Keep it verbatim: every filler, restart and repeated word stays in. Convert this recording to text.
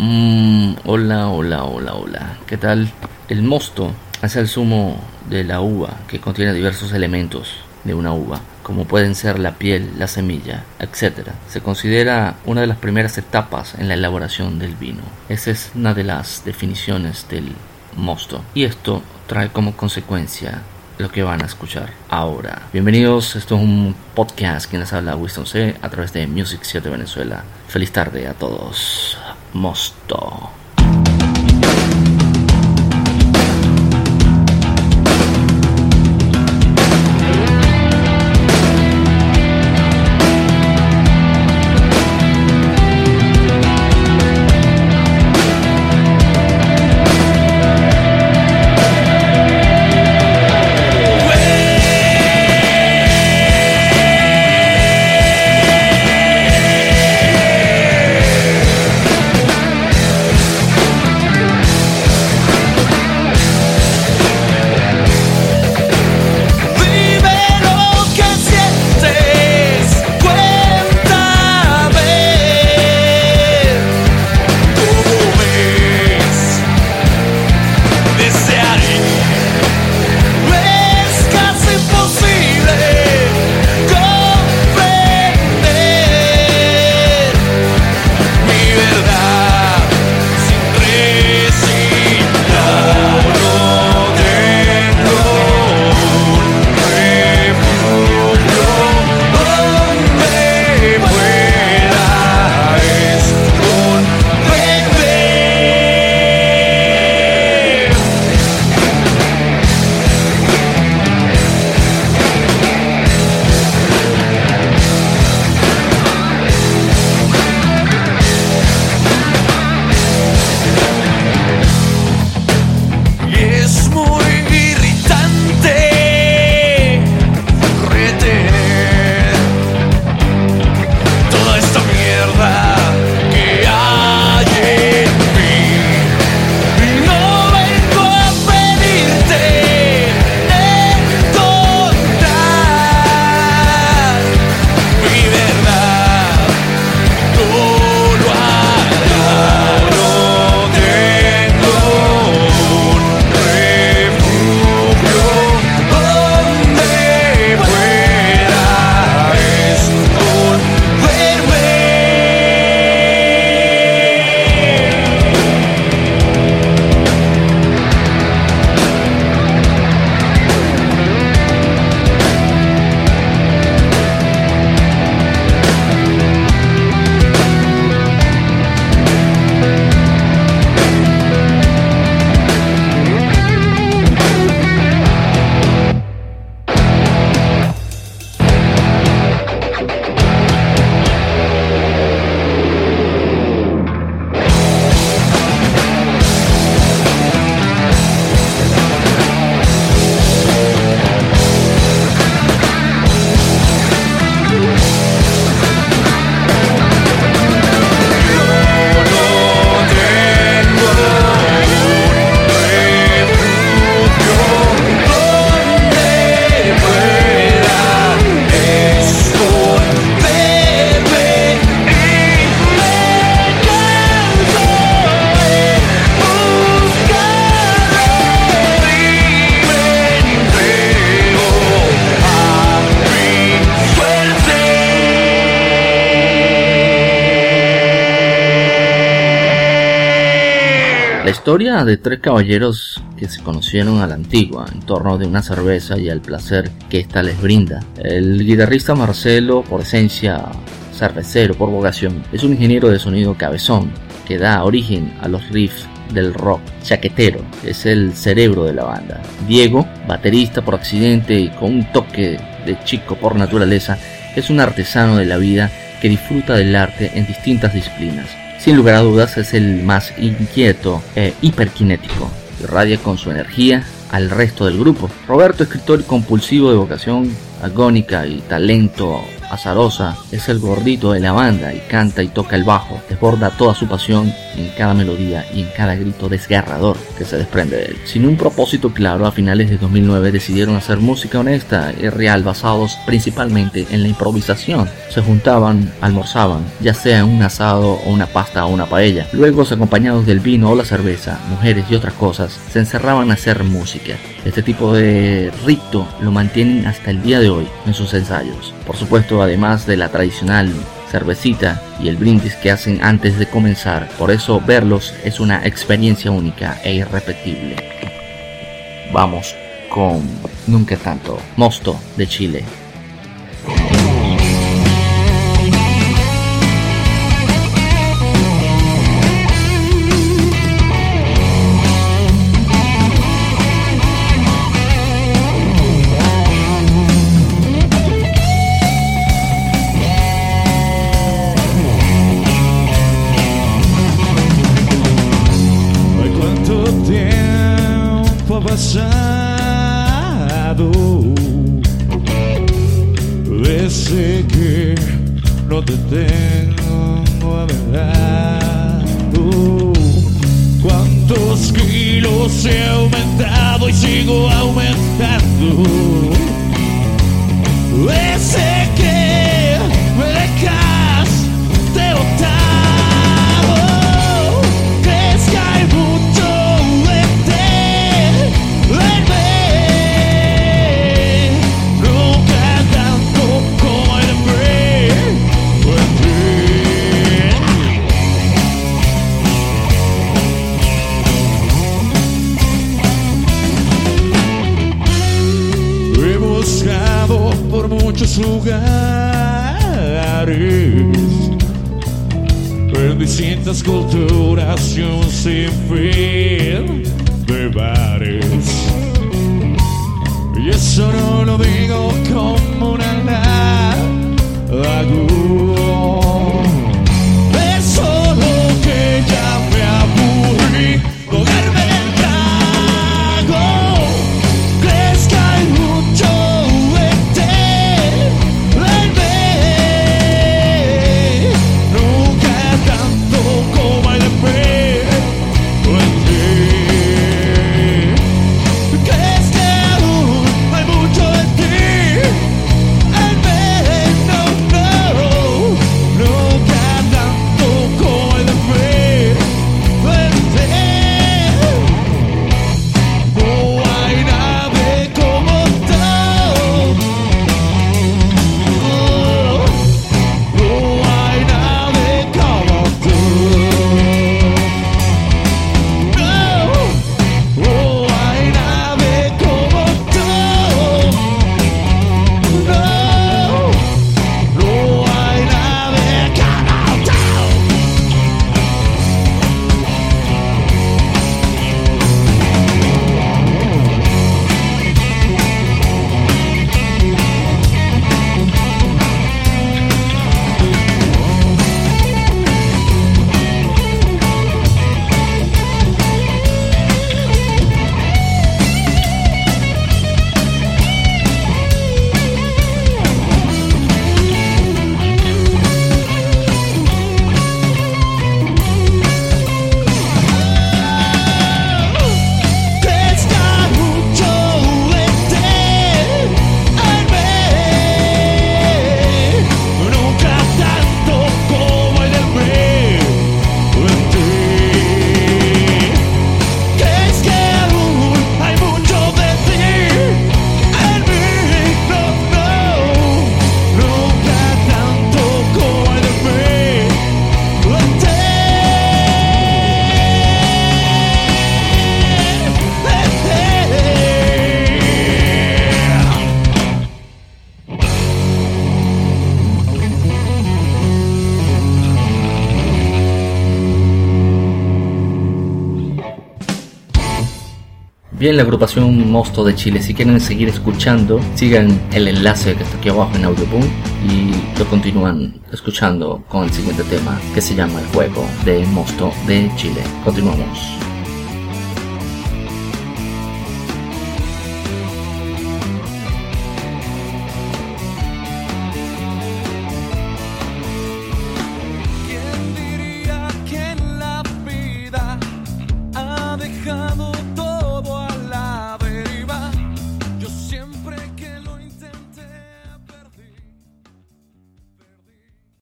Mm, hola, hola, hola, hola. ¿Qué tal? El mosto es el zumo de la uva que contiene diversos elementos de una uva, como pueden ser la piel, la semilla, etcétera. Se considera una de las primeras etapas en la elaboración del vino. Esa es una de las definiciones del mosto. Y esto trae como consecuencia lo que van a escuchar ahora. Bienvenidos, esto es un podcast que les habla Winston C. a través de Music siete Venezuela. Feliz tarde a todos. Mosto. La historia de tres caballeros que se conocieron a la antigua en torno de una cerveza y al placer que ésta les brinda. El guitarrista Marcelo, por esencia cervecero por vocación, es un ingeniero de sonido cabezón que da origen a los riffs del rock chaquetero, es el cerebro de la banda. Diego, baterista por accidente y con un toque de chico por naturaleza, es un artesano de la vida que disfruta del arte en distintas disciplinas. Sin lugar a dudas es el más inquieto e hiperkinético, irradia con su energía al resto del grupo. Roberto, escritor y compulsivo de vocación agónica y talento azarosa, es el gordito de la banda y canta y toca el bajo, desborda toda su pasión en cada melodía y en cada grito desgarrador que se desprende de él. Sin un propósito claro, a finales de dos mil nueve decidieron hacer música honesta y real, basados principalmente en la improvisación. Se juntaban, almorzaban, ya sea en un asado o una pasta o una paella. Luego, acompañados del vino o la cerveza, mujeres y otras cosas, se encerraban a hacer música. Este tipo de rito lo mantienen hasta el día de hoy en sus ensayos. Por supuesto, además de la tradicional cervecita y el brindis que hacen antes de comenzar. Por eso verlos es una experiencia única e irrepetible. Vamos con Nunca Tanto, Mosto de Chile. Desde que no te tengo a mi lado, cuántos kilos he aumentado y sigo aumentando. Desde que me dejas de botado, crees que hay mucho de ti, de mí. Por muchos lugares, en distintas culturas y un sinfín de bares. Y eso no lo digo como un halago, es solo que ya me aburrí cogerme el trago. ¿Crees que hay mucho Bien, la agrupación Mosto de Chile. Si quieren seguir escuchando, sigan el enlace que está aquí abajo en Audioboom y lo continúan escuchando con el siguiente tema que se llama El Juego de Mosto de Chile. Continuamos.